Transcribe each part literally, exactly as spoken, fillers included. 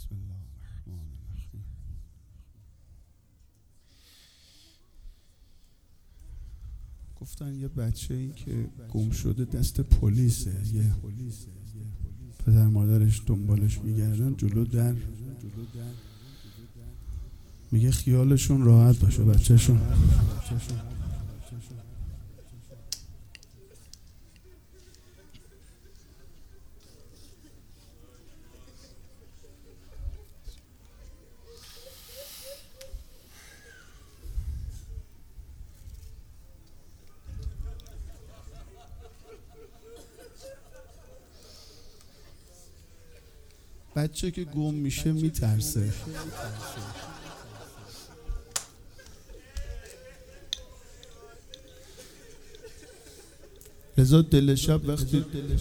بسم الله الرحمن الرحیم. گفتن یه بچه‌ای که گم شده دست پلیسه، یه پدر مادرش دنبالش میگردن جلو در، میگه خیالشون راحت باشه بچه‌شون. بچه که گم میشه میترسه. لذا دل شب وقتی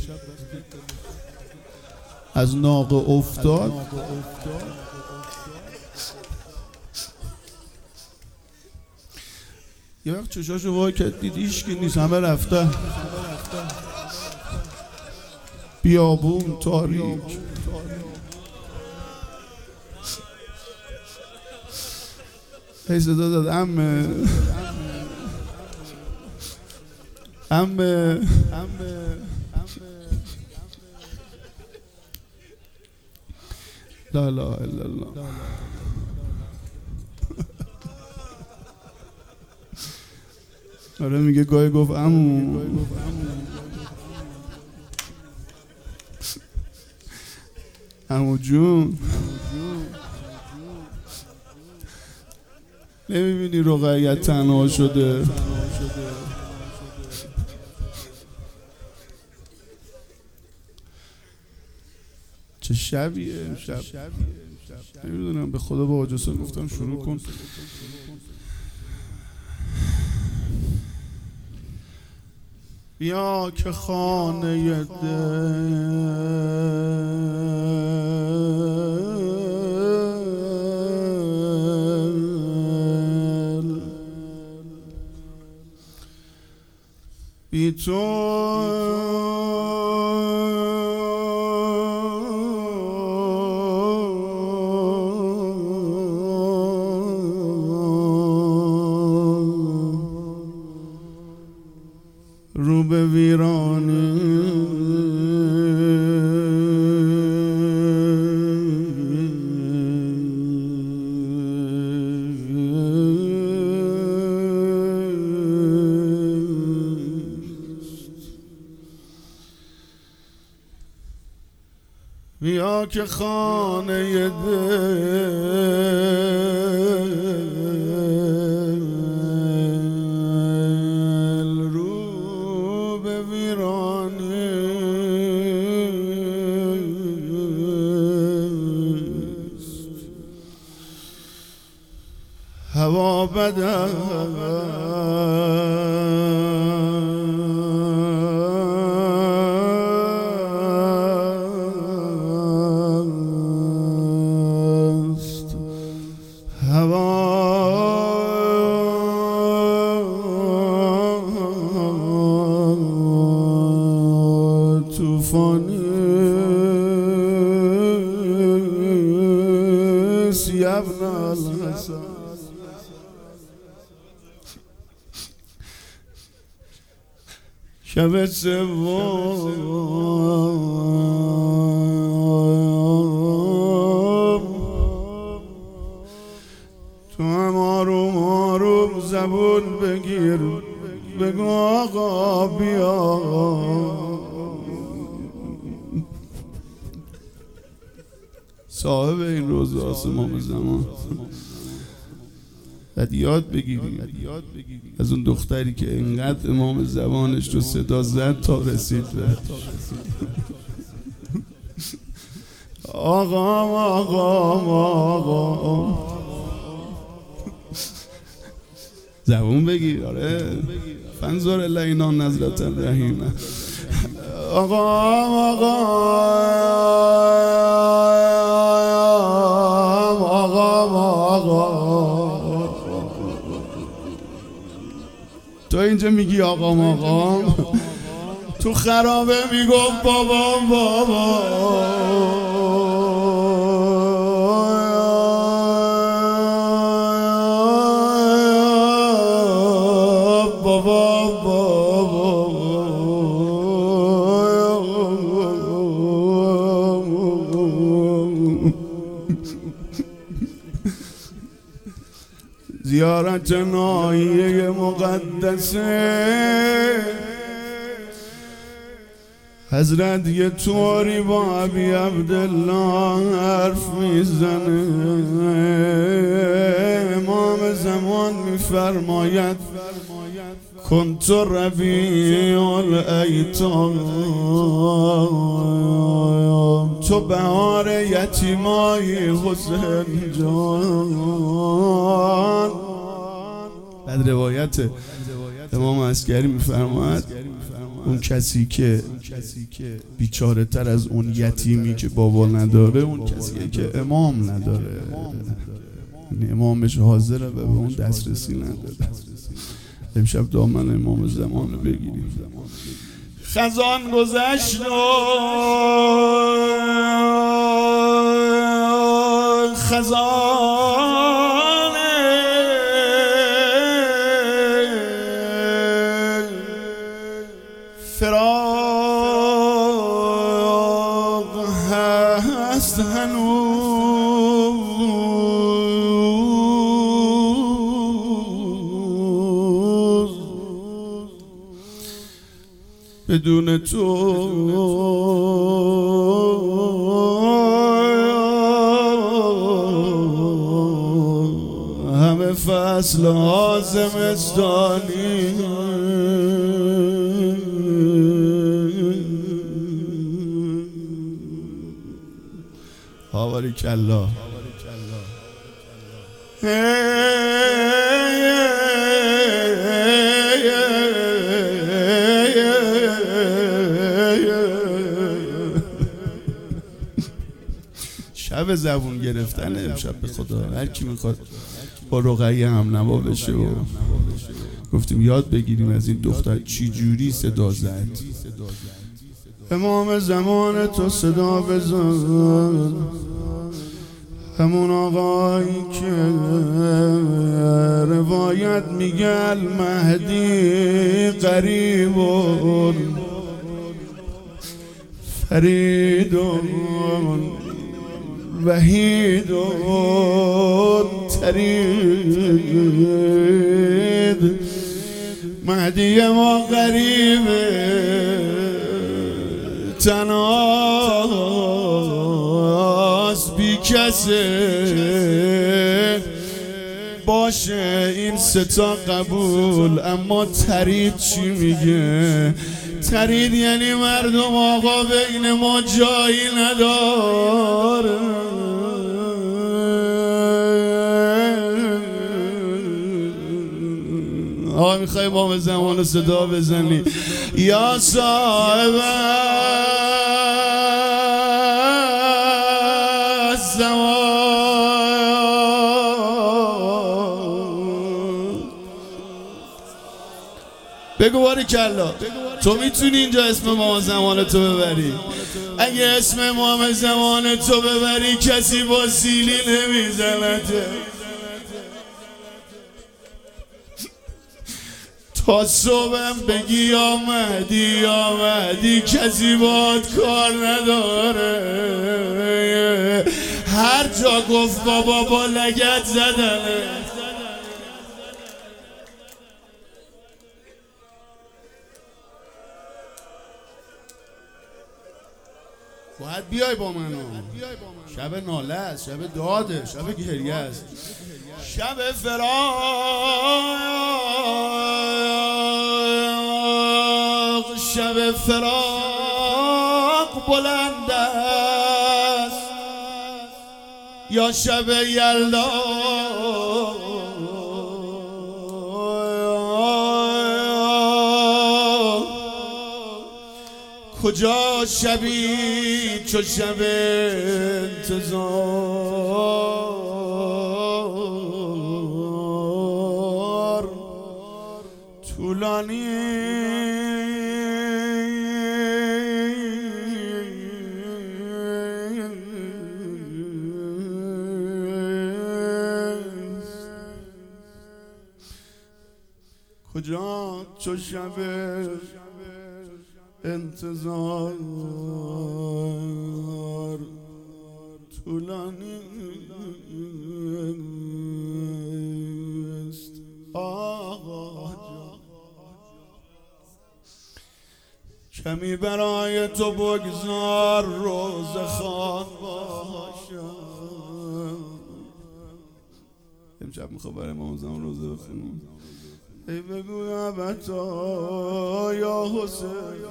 از ناقه افتاد یه وقت چشاشو وا کرد دید هیچکی نیست، همه رفتن. بیابون تاریک، هی صدا داد عمه عمه عمه لا لا الا الله. آره میگه گاهی گفت عمو، عمو جون نمیبینی رقیت تنها شده؟ چه شبیه امشب؟ نمیدونم، به خدا با حاج حسین گفتم شروع کن. بیا که خانه دل بی تو رو به ویرانی بیا که خانه دل رو به ویرانی است. هوا بد توفانی ابن الحسن. شب سوم تو هم آروم آروم زبون بگیر، بگو آقا بیا. صاحب این روز آسمان زمان بعد یاد بگیری از اون دختری که اینقدر امام زمانش رو صدا زد تا رسید به آقا آقا آقا. زبون بگیر. آره فنظر الینا نظرة الرحیم. آقا آقا تو اینجا میگی آقا آقا، تو خرابه میگم بابا بابا. زیارت ناحیه مقدسه حضرت یه طوری با ابی عبدالله حرف میزنه. امام زمان میفرماید کنت ربیع الایتام، تو بهار یتیمای حسین جان. بعد روایت امام عسکری میفرماید اون کسی که بیچاره تر از اون یتیمی که بابا نداره اون کسیه که امام نداره، یعنی امامش حاضره و به اون دسترسی نداره. امشب دامن امام زمان رو بگیریم. خزان گذشت و خزان فراق هست هنوز، بدون تو همه فصل ها زمستانی. آواری کلا شب زبون گرفتن امشب به خدا. هر کی میخواد با رقیه هم نوا بشه و گفتیم یاد بگیریم از این دختر چی جوری صدا زد. امام زمان تو صدا بزن، همون آقایی که روایت میگه المهدی قریبون فریدون وحیدون ترید. مهدی ما قریبه تنهاست بی کسه، باشه این ستا قبول. اما ترید چی میگه؟ ترید یعنی مردم آقا بین ما جایی نداره. آقا میخوای با به زمان صدا بزنی یا صاحب زمان بگو باری کلا تو میتونی اینجا اسم امام زمان تو ببری. اگه اسم امام زمان تو ببری کسی با سیلی نمیزنته. تا صبحم بگی یا مهدی یا مهدی کسی باید کار نداره. هر جا گفت بابا با لگت زدنه. باید بیای با منو. شب ناله است، شب داده، شب گریه است، شب فراق. شب فراق بلند است یا شب یلدا. کجا شبی چو شب انتظار طولانی. کجا چو شب انتظار طول طولانیست آقا جان. کمی برای تو بگذار روز خوان باشم. امشب میخواه برای امام زمان روزه بخونم. ای بگو ابتا یا حسین،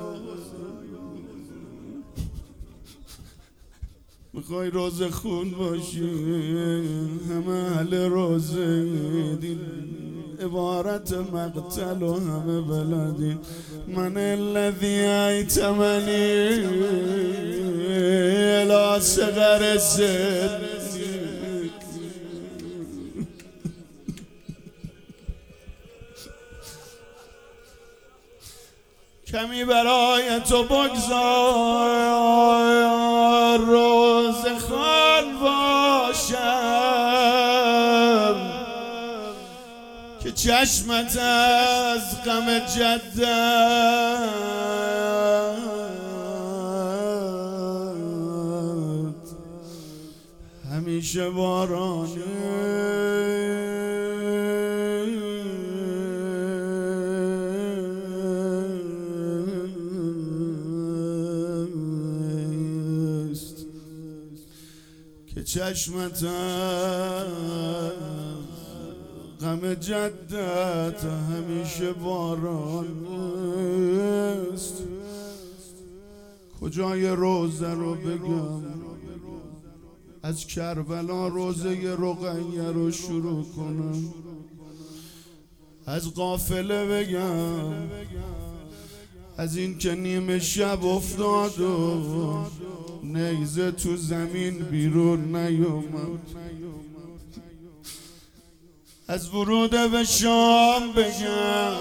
میخوای روزه خون باشی، همه اهل روزه دین عبارت مقتل و همه بلدی. من الذی ایتمنی الی صغر سن، کمی برای تو بگذار روز خوان باشم که چشمت از غم جدت همیشه بارانی. که چشمت غم جدت همیشه باران است. کجای روزه رو بگم؟ از کربلا روزه رقیه رو شروع کنم، از قافله بگم، از این که نیمه شب افتاد و نیزه تو زمین بیرون نیومد، از ورود به شام بگم،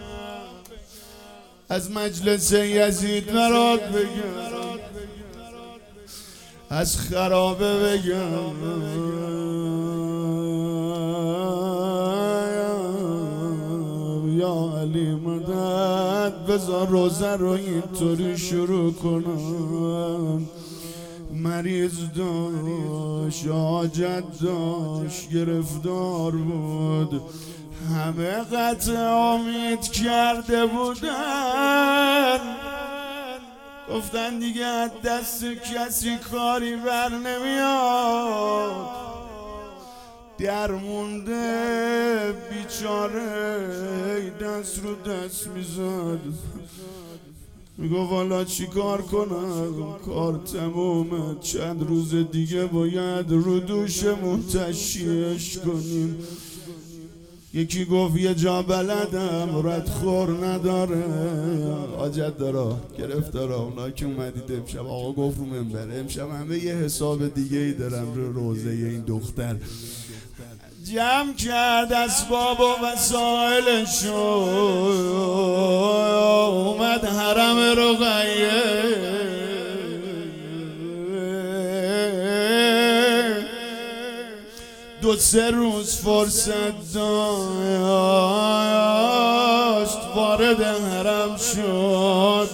از مجلس یزید برات بگم، از خرابه بگم، یا علی مدد. بذار روزه رو اینطوری شروع کنم. مریض داشت، حاجت داشت، گرفتار بود، همه قطع امید کرده بودن، گفتن دیگه از دست کسی کاری بر نمیاد. در مونده بیچاره دست رو دست میزد، میگو والا چی کار کنم، کار تمومه، چند روز دیگه باید رو دوشمون تشییعش کنیم. یکی گفت یه جا بلدم ردخور نداره، حاجت داره گرفتاره. اونا که اومدید امشب، آقا گفت رو منبر امشب همه یه حساب دیگه ای دارم رو روزه این دختر. جمع کرد اسباب و وسایلشو، اومد حرم رقیه. دو سه روز فرصت داشت، وارد حرم شد،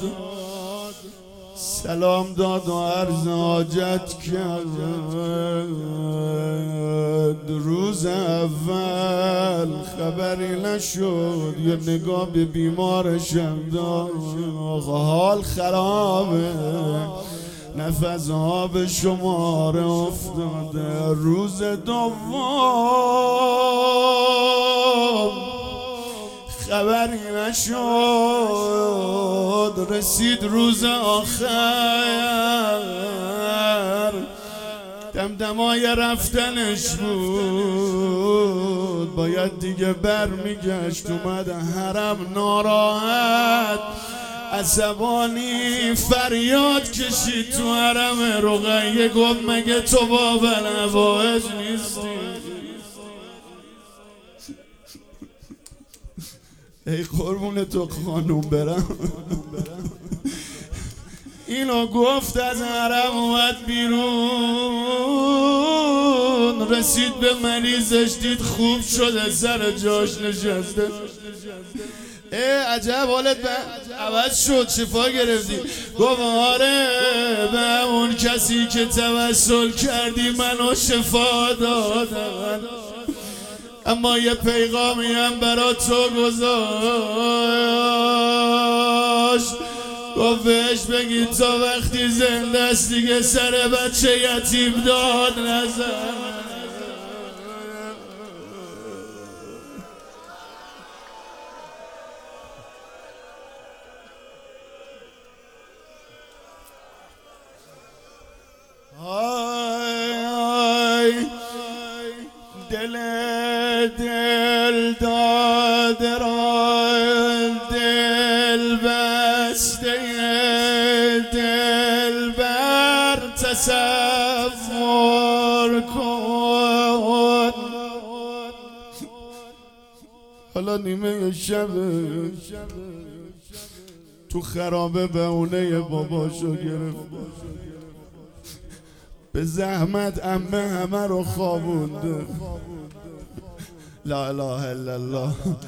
سلام داد و عرض حاجت کرد. روز اول خبری نشد، یه نگاه به بیمارشم داد، حال خرابه، نفس آب شماره افتاده. روز دوم خبری نشد، رسید روز آخر، دمدمای رفتنش بود، باید دیگه برمیگشت. اومد حرم ناراحت عصبانی فریاد کشید تو حرم رقیه، گفت مگه تو باب الحوائج نیستی؟ ای قربون تو خانوم برم. اینو گفت از حرم اومد بیرون، رسید به مریضش، دید خوب شده، سر جاش نشسته. ای عجب حالت به عوض شد، شفا گرفتی. گفت آره به اون کسی که توسل کردی منو شفا دادن، اما یه پیغامی هم برا تو گذاشت. گفت بهش بگی تا وقتی زنده است دیگه سر بچه یتیم داد نزن. آی دل دل داده را دل بسته دل بر تصور کن. حالا نیمه شب تو خرابه بهونه باباشو گرفت، به زحمت عمه همه رو خوابونده. لا اله الا الله.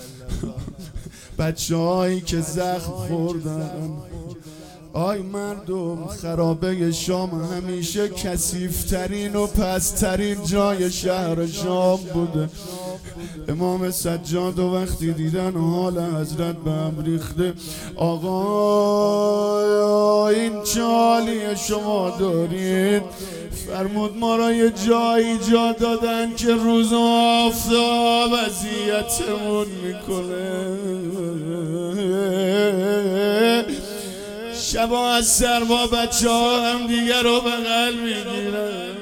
بچه هایی که زخم خوردن. آی مردم، خرابه شام همیشه کثیف‌ترین و پسترین جای شهر شام بوده. امام سجاد و وقتی دیدن حال حضرت به هم ریخته، آقا این چه حالی شما دارید؟ فرمود ما را یه جایی جا دادن که روز و آفتاب اذیتمون میکنه، شبا از سرما بچه ها هم دیگر رو بغل میگیرن.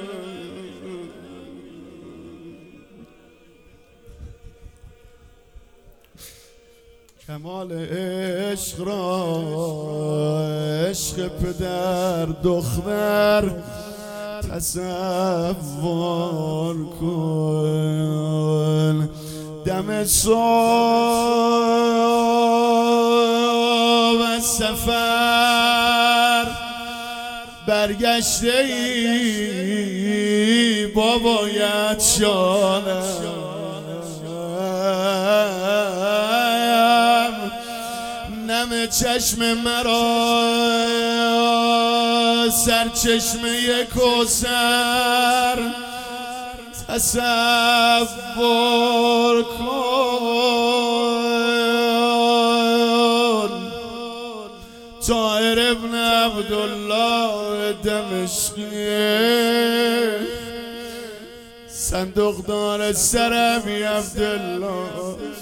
کمال عشق را عشق پدر دختر تصور کن. دم صبح از سفر برگشته ای بابایت شانم، نم چشم مرا سرچشمه کوثر تصور کن. طاهر ابن عبدالله دمشقی صندوق دار سرمی عبدالله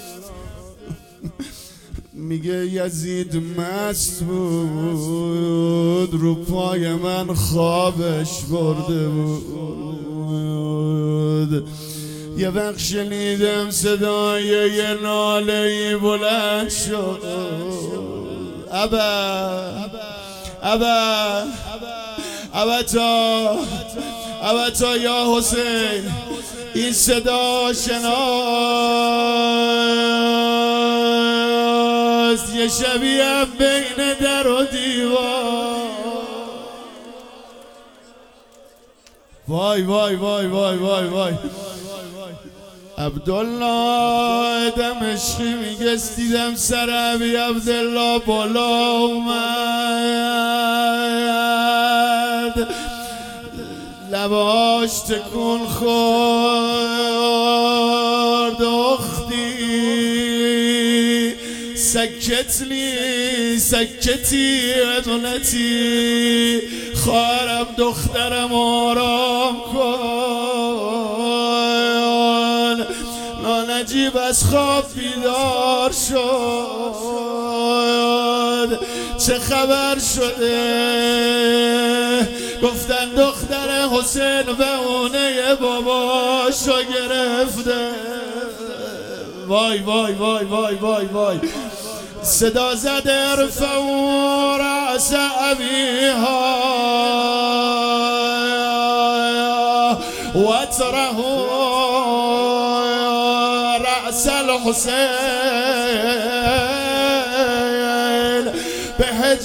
میگه یزید مست بود، رو پای من خوابش برده بود. یه وقت شنیدم صدای یه ناله‌ای بلند شد، ابا ابا ابتا ابتا یا حسین. این صدا شناس یه شبیه بین در و دیوار. وای وای وای وای وای وای. عبدالله دمشقی میگه دیدم سر ابی عبدالله بالا اومد، لباش تکون خورد. اختی سکتلی سکتی ابنتی، خواهرم دخترم آرام کن. نجیب از خواب بیدار شد، چه خبر شده؟ گفتن دختر حسین بهونه باباشو گرفته. وای وای وای وای وای وای. صدا زده ارفعوا رأس ابیها و اطرحوا رأس الحسین به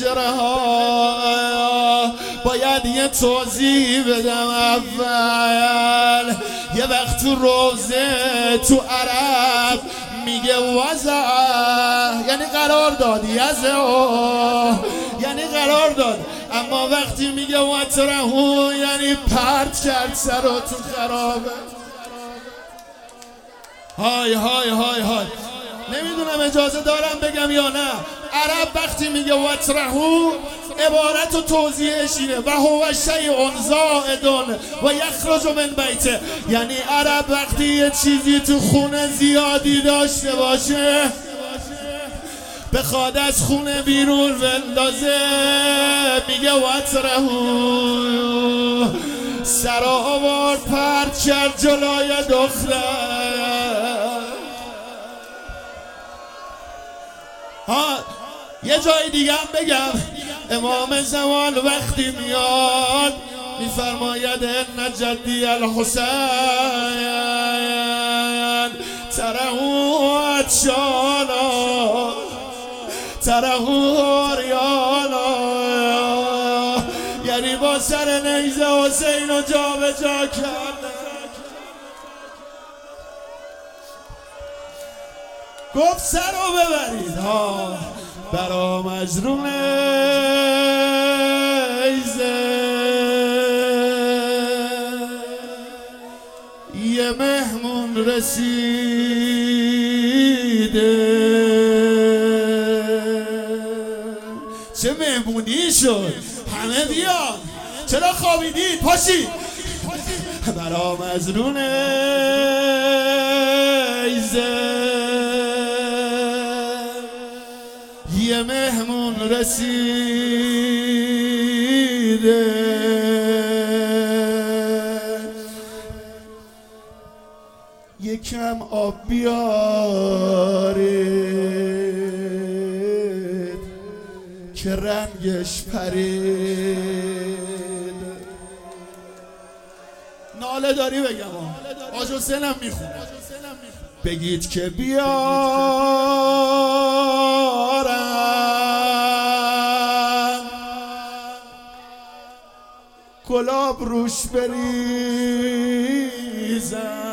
هجرها. باید یه توضیح بدم اول. یه وقت تو روزه تو عرب میگه وضع یعنی قرار داد، یزه یعنی قرار داد، اما وقتی میگه وطرهو یعنی پرت کرد سراتون خرابه. های های های های نمیدونم اجازه دارم بگم یا نه. عرب وقتی میگه وطرهو عبارت و توضیحش اینه و هو شیء زائد و یخرج من بیته، یعنی عرب وقتی یه چیزی تو خونه زیادی داشته باشه بخواد از خونه بیرون بندازه میگه وطرهو، سر آورد پرت کرد جلوی دختر. ها یه جای دیگه هم بگم، امام زمان وقتی میاد میفرماید ان جدی الحسین ترهو عطشانا ترهو عریانا، یعنی با سر نیزه حسین رو جا به جا کرده. گفت سر رو ببرید ها برا مجروم نیزه، یه مهمون رسیده. چه مهمونی شد، همه بیان، چرا خوابیدید؟ پاشید برا مجروم نیزه یه مهمون رسیده. یکم آب بیارید که رنگش پرید. ناله داری بگم آج حسینم میخونه، بگید که بیارم گلاب روش بریزم.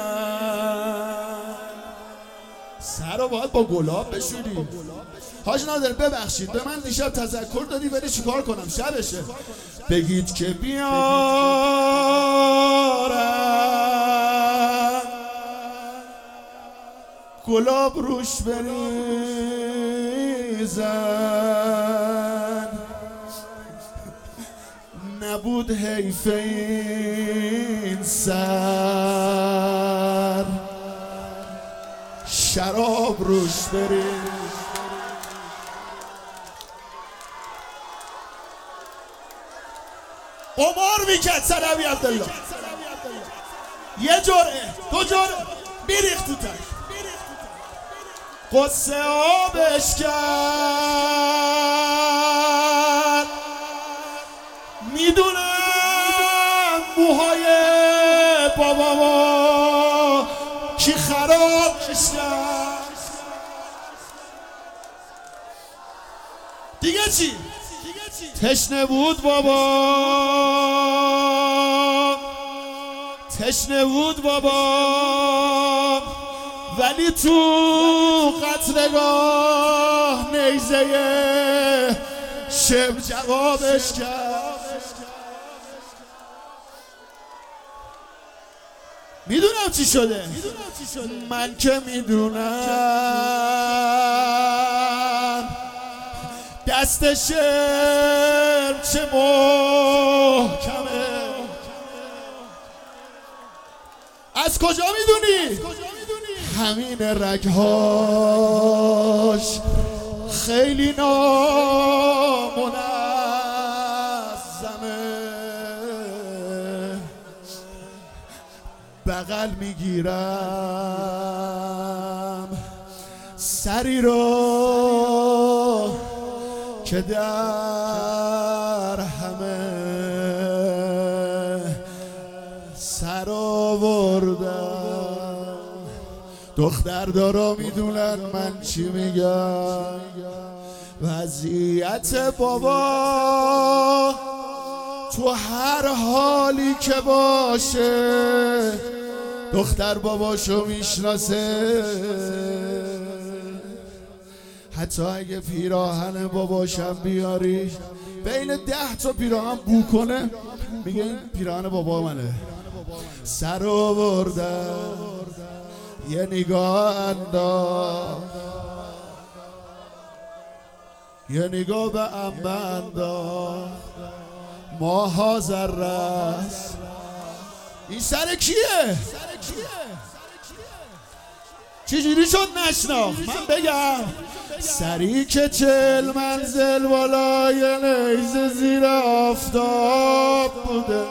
سر رو باید با گلاب بشوری. حاج نادر ببخشید به من دیشب تذکر دادی ولی چیکار کنم شبشه. بگید که بیارم گلاب روش بریزن، نبود حیف این سر شراب روش بریزن. قمار میکرد سلوی عبدالله، یه جرعه دو جرعه میریخت تو تک، قصه آبش کرد. میدونم موهای باباما کی خراب کرد. دیگه چی؟ تشنه بود بابا، تشنه بود بابا، ولی تو قتلگاه نیزه شب جوابش کرد. میدونم چی شده، من که میدونم دست شعر چه محکمه. از کجا میدونی؟ همین رگهاش خیلی نامنظمه. بغل میگیرم سری رو که در همه سر آوردم. دختردارا میدونن من چی میگم. وضعیت بابا تو هر حالی که باشه دختر باباشو میشناسه. حتی اگه پیراهن باباشم بیاری بین ده تا پیراهن بو کنه میگه این پیراهن بابا منه. سر آورده یه نگاه انداز، یه نگاه به انبه انداز، ماها ذره است. این سر کیه؟ چجوری شد نشناخت؟ من بگم سری که چل منزل بالای نیزه زیر آفتاب بوده،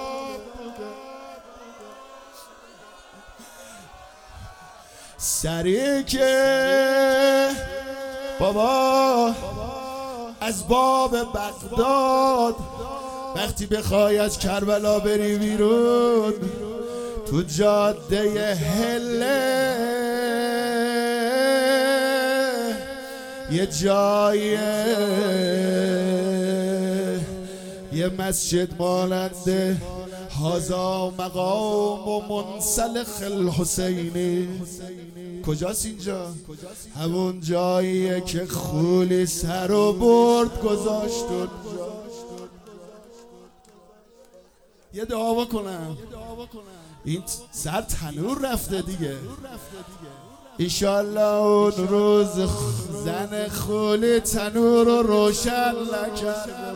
سری که بابا از باب بغداد وقتی بخوای از کربلا بری بیرون تو جاده هله یه جایه یه مسجد ماننده هازا مقام و منسلخ الحسینی. کجاست اینجا؟ همون جاییه که خولی سر و برد گذاشت اونجا. یه دعا بکنم این سر تنور رفته دیگه، ایشالله اون روز زن خولی تنور رو روشن نکرده.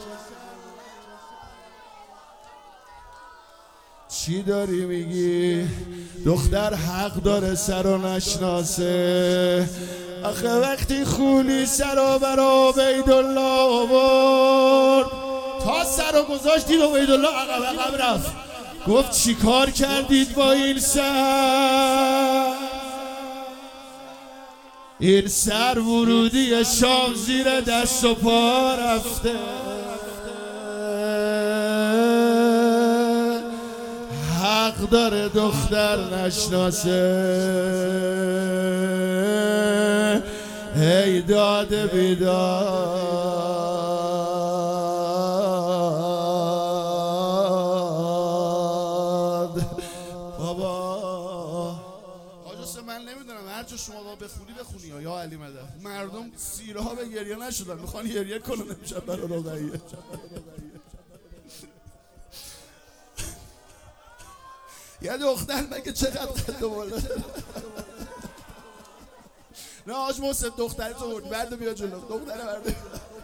چی داری میگی؟ دختر حق داره سر و نشناسه. آخه وقتی خولی سر و بر عبیدالله آورد تا سر و گذاشت دید عبیدالله عقب عقب رفت. گفت چی کار کردید با این سر؟ این سر ورودی شام زیر دست و پا رفته، حق داره دختر نشناسه. ای داد بیداد بابا. آجاست من نمیدونم هر جا شما با بخونی بخونی ها یا علی مدد. مردم سیره ها به گریه نشدن، میخوان گریه کنن امشب برای رقیه. یه دختر مگه چقدر قد بالا؟ نه آج محسن دختری تو برد برده بیا جلو، دختره برده.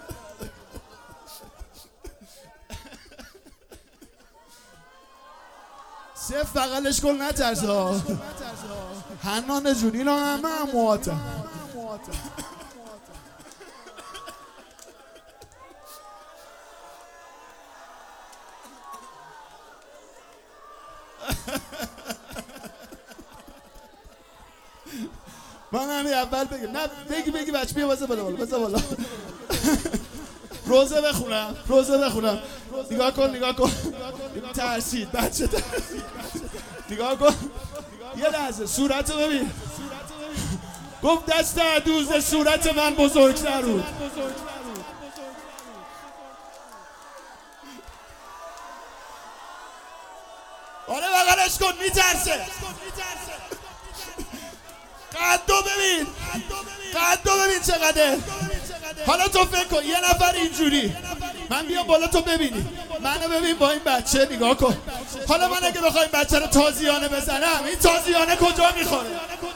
صرف بغلش کن نترسه ها. حنان جون اینا همه امواتن. من همین اول بگم نه بگی بگی بچه بیا بزه بالا بزه بالا. روزه بخونم روزه بخونم نگاه کن نگاه کن ترسید بچه ترسید. نگاه کن یه لحظه صورتو ببین. گفت دست عدوز صورت من بزرگتر بود. آره بغلش کن میترسه. قدو ببین قدو ببین چقدره. حالا تو فکر کن یه نفر اینجوری من بیام بالا تو ببینی منو ببین با این بچه نگاه کن. حالا من اگه بخوام بچه رو تازیانه بزنم این تازیانه کجا میخوره؟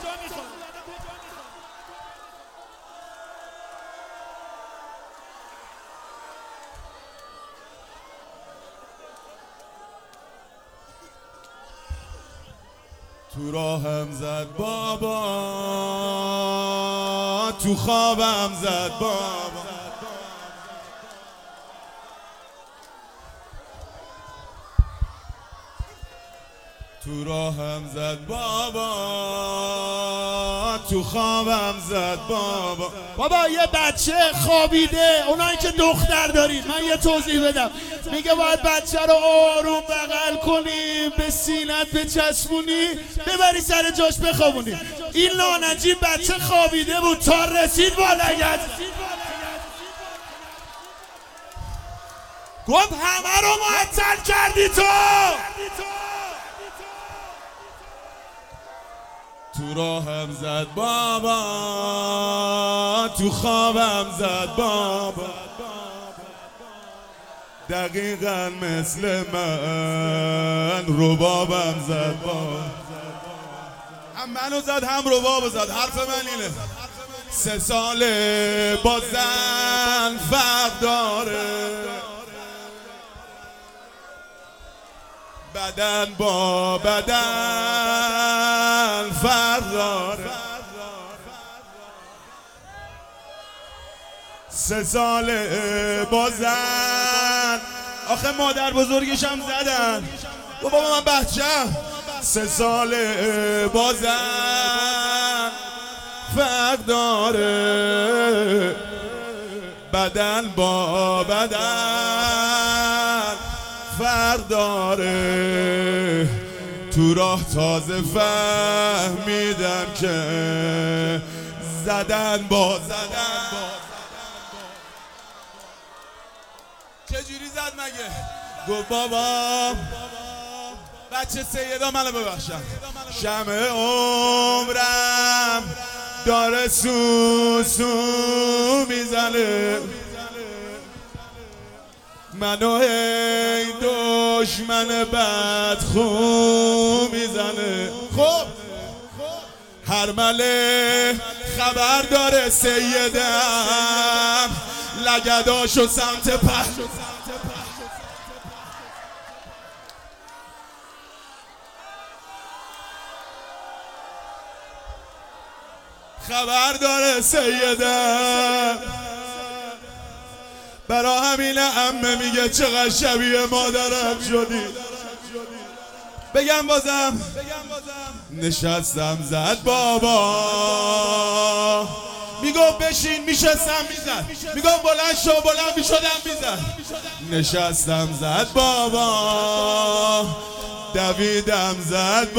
تو راهم زد بابا تو خوابم زد بابا. تو راهم زد بابا تو خوابم زد بابا. بابا یه بچه خوابیده، اونایی که دختر دارید من یه توضیح بدم. میگه باید بچه رو آروم بغل کنی به سینت بچسبونی ببری سر جاش بخوابونی. این لعنتی بچه خوابیده بود تا رسید بالایت گفت همه رو معطل کردی تو. تو تو راهم زد بابا، تو خوابم زد بابا، دقیقا مثل من ربابم زد بابا. هم منو زد هم ربابو زد. حرف من اینه سه ساله با زن فرق داره، بدن با بدن فرق داره. سه ساله با زن، آخه مادر بزرگشم زدن و بابا من بچم. سه ساله با زن فرق داره، بدن با بدن فرق داره. تو راه تازه فهمیدم که زدن با زدن. چجوری زد مگه؟ گفت بابا بچه سیدا منو ببخشم، شمع عمرم داره سو سو میزنه، منو هی دشمن بدخو میزنه. خب هر مله خبر داره سیدم، لگداشو سمت پس خبر داره سیدم. برا همین عمه میگه چقدر شبیه مادرم شدی. بگم بازم نشستم زد بابا، میگفت بشین میشستم میزد، میگفت بلند شو بلند میشدم میزد. نشستم زد بابا، دویدم زد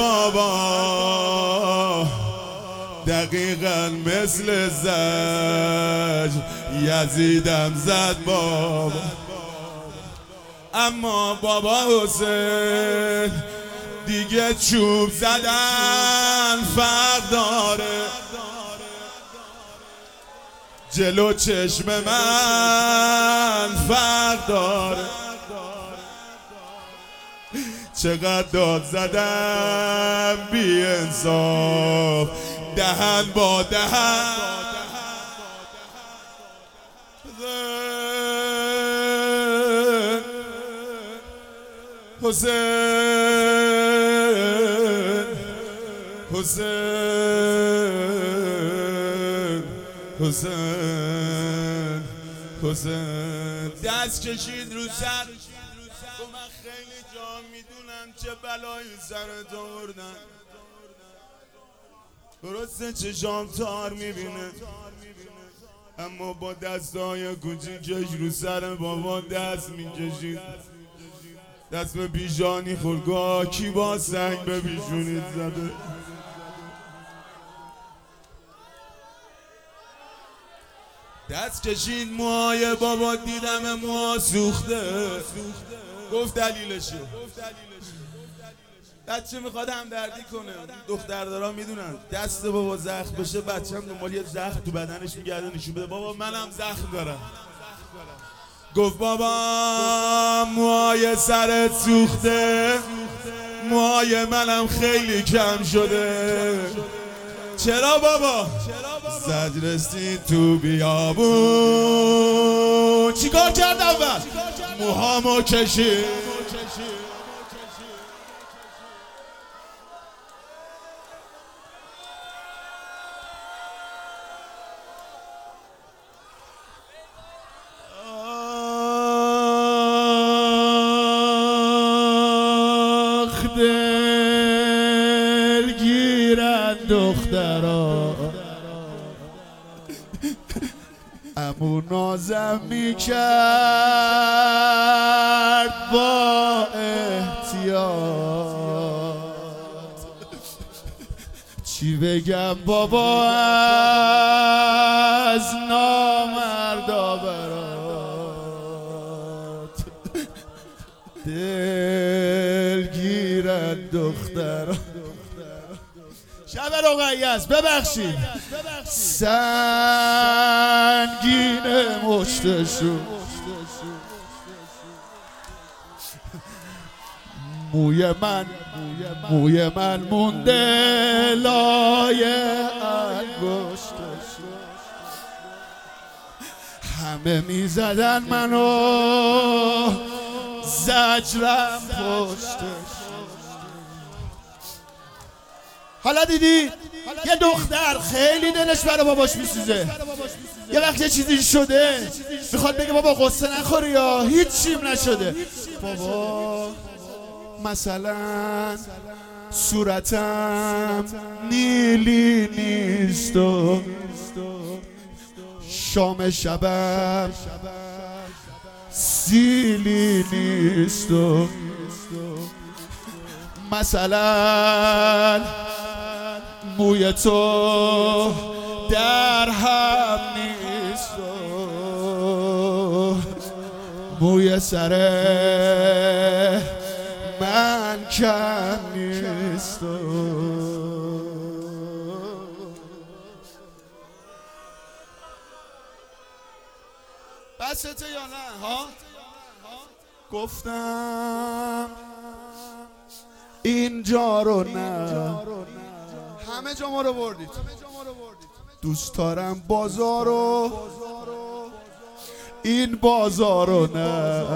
بابا، دقیقا مثل زج یزیدم زد بابا. اما بابا حسین دیگه چوب زدن فرق داره، جلو چشم من فرق داره. چقدر داد زدم بی انصاف، دهن با دهن. حسین حسین حسین حسین دست کشید رو سر، گفت من خیلی جا میدونم چه بلایی سرت آوردن. درسته چشام تار میبینه، اما با دستای کوچیکش رو سر بابا دست میکشید، دست به پیشانی خورگاه کی با سنگ به پیشونیت زده. دست کشید موهای بابا، دیدم موها سوخته. گفت دلیلشو. بچه میخواد همدردی کنه، دختردارا میدونن دست بابا زخم بشه بچه هم دنبال یه زخم تو بدنش میگرده نشون بده بابا منم زخم دارم. گفت بابا موهای سرت سوخته، موهای منم خیلی کم شده. چرا بابا؟ زد رسید تو بیابون، چیکار کرد اول؟ موهامو کشید. دلگیرن دخترا، امو نازم میکرد با احتیاط. چی بگم بابا از نامردا برات، دلگیرن دخترا. شب رقیه است، ببخشید. سنگین مشتشو موی من موی من مونده لای انگشتش، همه میزدن منو زجرم پشتش. حالا دیدی یه دختر خیلی دلش برای باباش میسوزه، یه وقت یه چیزی شده میخواد بگه بابا قصه نخوری یا هیچ چیم نشده. بابا مثلا صورتم نیلی نیست و شام شبم سیلی نیست و مثلا موی تو در هم نیست و موی سر من کم نیست و بسته یا نه ها؟ گفتم اینجا رو نه، همه جا ما رو بردید. دوست دارم بازارو، این بازارو نه.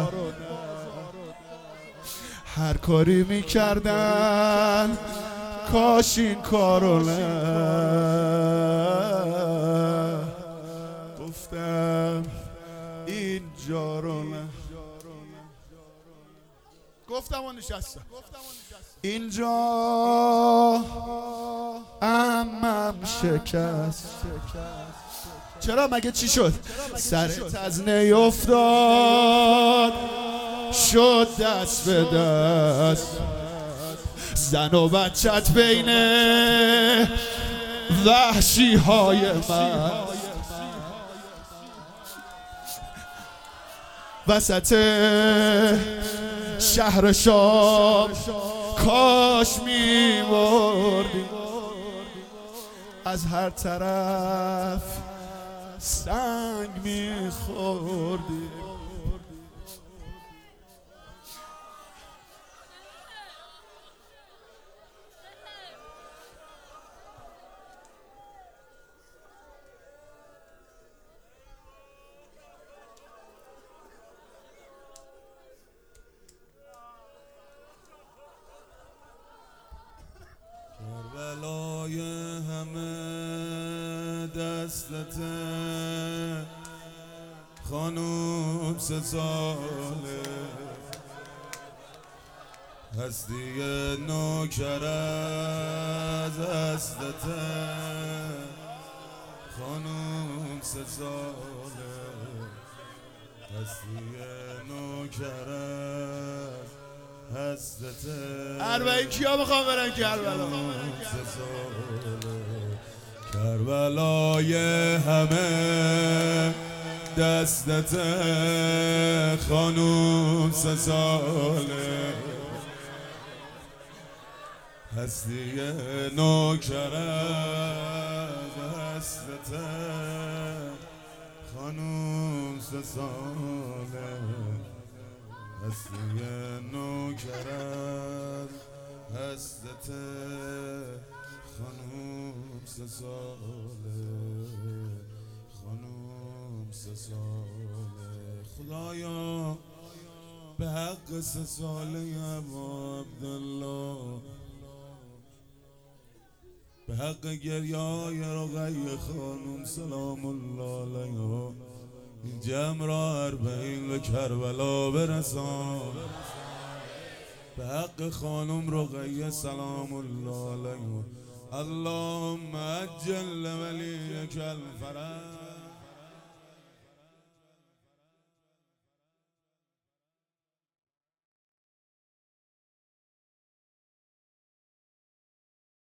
هر کاری میکردن کاش این کارو نه. گفتم اینجا رو نه، گفتم و نشستم. اینجا عمم شکست. چرا مگه چی شد؟ سرت از نی افتاد شد دست به دست، زن و بچت بین وحشی های من، وسط شهر شام کاش می‌مردی، از هر طرف سنگ می‌خوردی. کربلای همه دستته خانوم سه ساله، هستی نوکر از دستته خانوم سه ساله، هستی نوکر از هستته. اربعین کیا میخوام برن کربلا؟ کربلای همه دستته خانوم سه ساله، هستی نوکر از هستته خانوم سه ساله، هستی نوکر از هستته خانوم سه ساله، خانوم سه ساله. خدایا به حق سه ساله ابا عبدالله، به حق گریای رقیه خانوم سلام الله علیها این جمع را اربعین به کربلا برسان، به حق خانم رقیه سلام الله علیها. اللهم عجل ولیک الفرج.